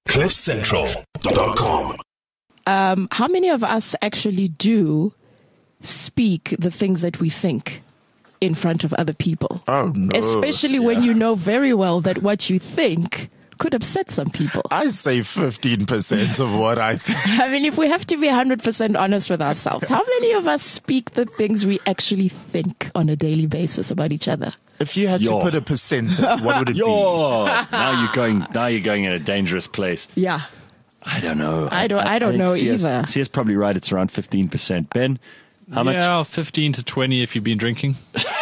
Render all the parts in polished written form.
CliffCentral.com. How many of us actually do speak the things that we think in front of other people? Oh, no. Especially when you know very well that what you think could upset some people. I say 15% of what I think. I mean, if we have to be 100% honest with ourselves, how many of us speak the things we actually think on a daily basis about each other? If you had to put a percentage, what would it be? Now you're going in a dangerous place. Yeah. I don't know. I don't know either. CS probably right. It's around 15%. Ben, how much? Yeah, 15 to 20 if you've been drinking.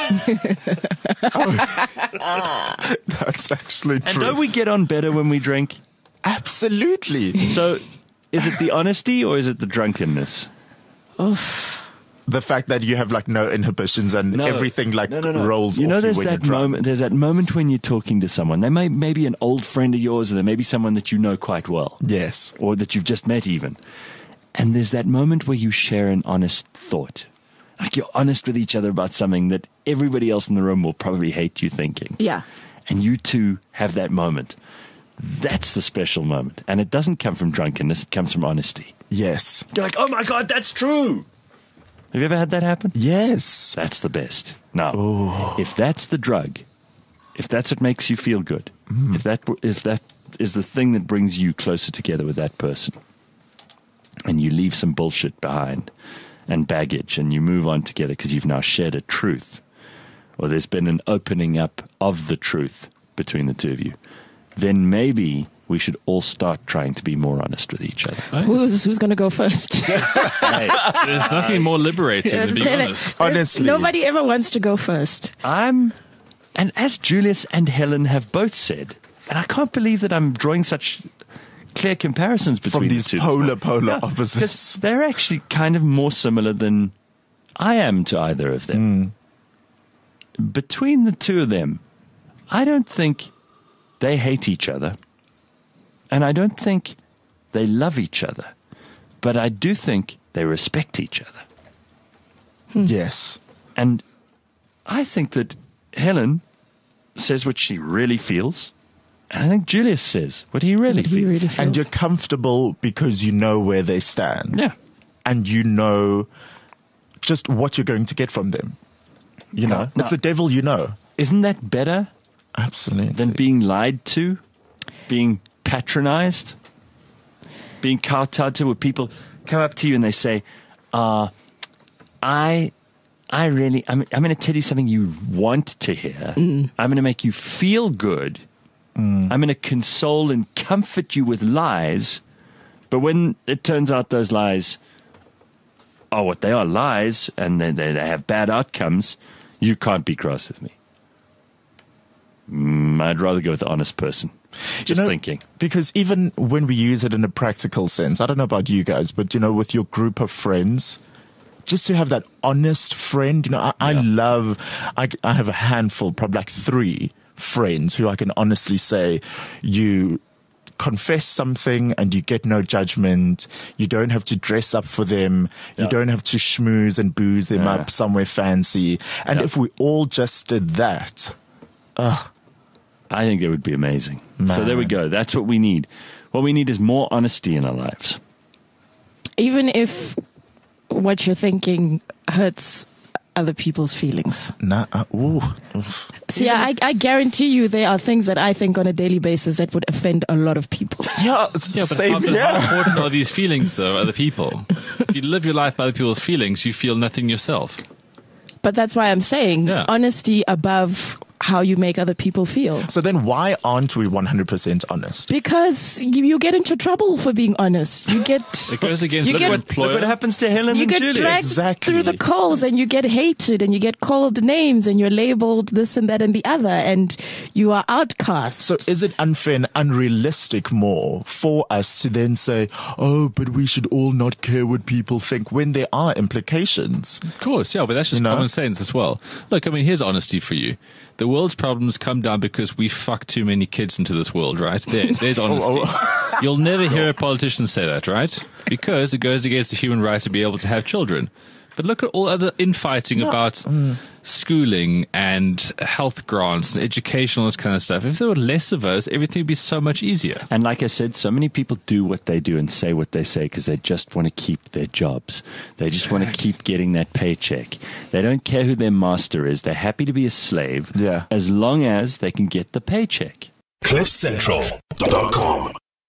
That's actually true. And don't we get on better when we drink? Absolutely. So, is it the honesty or is it the drunkenness? The fact that you have like no inhibitions and everything rolls You know, off there's you when that you're drunk. moment. There's that moment when you're talking to someone. They may be an old friend of yours, or they may be someone that you know quite well. Yes. Or that you've just met even. And there's that moment where you share an honest thought. Like you're honest with each other about something that everybody else in the room will probably hate you thinking. Yeah. And you two have that moment. That's the special moment. And it doesn't come from drunkenness, it comes from honesty. Yes. You're like, oh my God, that's true. Have you ever had that happen? Yes. That's the best. Now, if that's the drug, if that's what makes you feel good, if that is the thing that brings you closer together with that person, and you leave some bullshit behind and baggage, and you move on together because you've now shared a truth, or there's been an opening up of the truth between the two of you, then maybe we should all start trying to be more honest with each other. Who's going to go first? There's nothing more liberating than being honest. Honestly. Nobody ever wants to go first. And as Julius and Helen have both said, and I can't believe that I'm drawing such clear comparisons between From these the two. polar Because opposites. they're actually kind of more similar than I am to either of them. Between the two of them, I don't think they hate each other. And I don't think they love each other. But I do think they respect each other. Yes. And I think that Helen says what she really feels. And I think Julius says what he really feels. And you're comfortable because you know where they stand. Yeah. And you know just what you're going to get from them. You know, it's the devil you know. Isn't that better Absolutely. than being lied to, being patronized, being kowtowed to, where people come up to you and they say, I'm going to tell you something you want to hear. I'm going to make you feel good. I'm going to console and comfort you with lies. But when it turns out those lies are what they are, lies, and they have bad outcomes, you can't be cross with me. I'd rather go with the honest person. Just thinking. Because even when we use it in a practical sense, I don't know about you guys, but, with your group of friends, just to have that honest friend, I have a handful, probably like 3 friends who I can honestly say, you confess something and you get no judgment. You don't have to dress up for them. You don't have to schmooze and booze them up somewhere fancy. And if we all just did that, I think it would be amazing. Man. So there we go. That's what we need. What we need is more honesty in our lives. Even if what you're thinking hurts other people's feelings. See, I guarantee you there are things that I think on a daily basis that would offend a lot of people. But how important are these feelings, though, other people? If you live your life by other people's feelings, you feel nothing yourself. But that's why I'm saying honesty above how you make other people feel. So then why aren't we 100% honest? Because you get into trouble for being honest. You get It goes against Look what happens to Helen you and get Julia. dragged through the coals, and you get hated, and you get called names, and you're labeled this and that and the other, and you are outcast. So is it unfair and unrealistic more for us to then say, oh, but we should all not care what people think, when there are implications? Of course, but that's just common sense as well. Look, here's honesty for you. The world's problems come down because we fuck too many kids into this world, right? There's honesty. You'll never hear a politician say that, right? Because it goes against the human right to be able to have children. But look at all other infighting about schooling and health grants and education, all this kind of stuff. If there were less of us, everything would be so much easier. And like I said, so many people do what they do and say what they say because they just want to keep their jobs. They just want to keep getting that paycheck. They don't care who their master is. They're happy to be a slave as long as they can get the paycheck. CliffCentral.com